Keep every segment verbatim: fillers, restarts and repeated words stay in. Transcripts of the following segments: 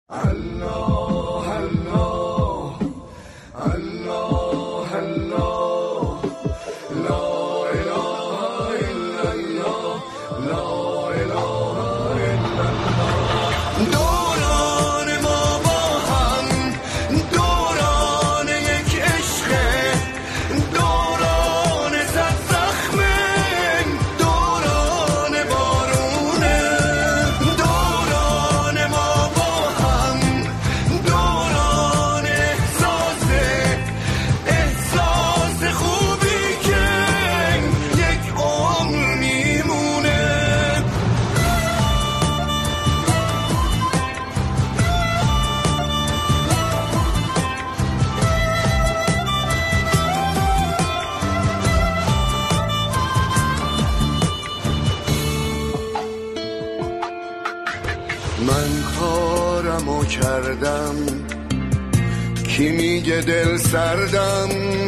الله الله الله الله لا اله الا الله لا اله الا الله. دوران ما با هم دوران یک عشق، دوران صد زخم، دوران بارونه. دوران ما با هم دوران احساس احساس خوبی که یک عمر میمونه. من کارمو کردم، کی میگه دل سردم،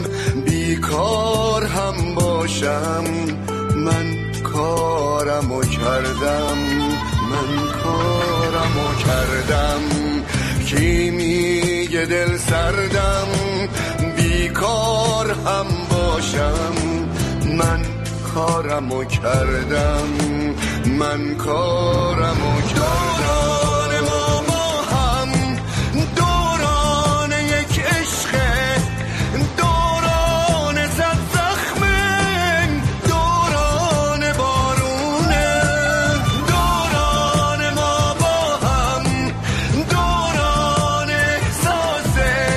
بیکار هم باشم. من کارمو کردم، من کارمو کردم، کی میگه دل سردم، بیکار هم باشم. من کارمو کردم، من کارمو کردم. دوران ما با هم دوران یک عشق، دوران صد زخم، دوران بارونه. دوران ما با هم دوران احساس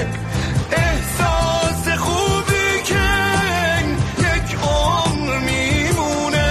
احساس خوبی که یک عمر میمونه.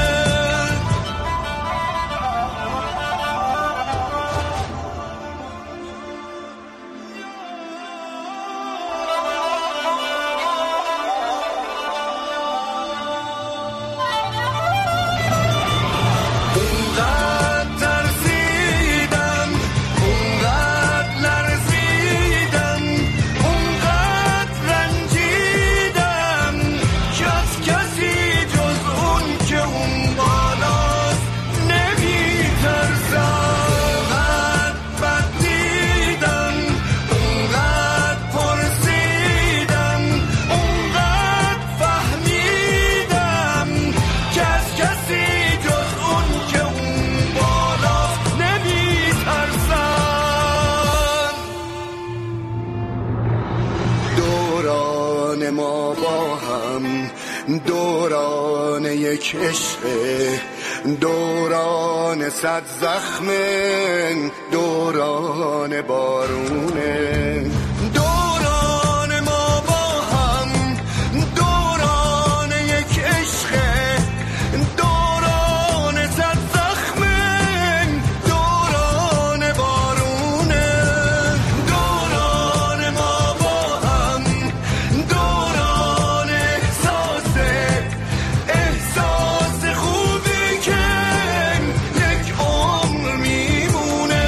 اونقدر ترسیدم، اونقدر لرزیدم، اونقدر رنجیدم که از کسی جز اون که اون بالاست نمیترسم. اونقدر بد دیدم، اونقدر پرسیدم، اونقدر فهمیدم که از کسی جز اون که اون بالاست نمیترسم. دوران ما با هم دوران یک عشق، دوران صد زخم، دوران بارونه. دوران ما با هم دوران یک عشق، دوران صد زخم، دوران بارونه. دوران ما با هم دوران احساس احساس خوبی که یک عمر میمونه.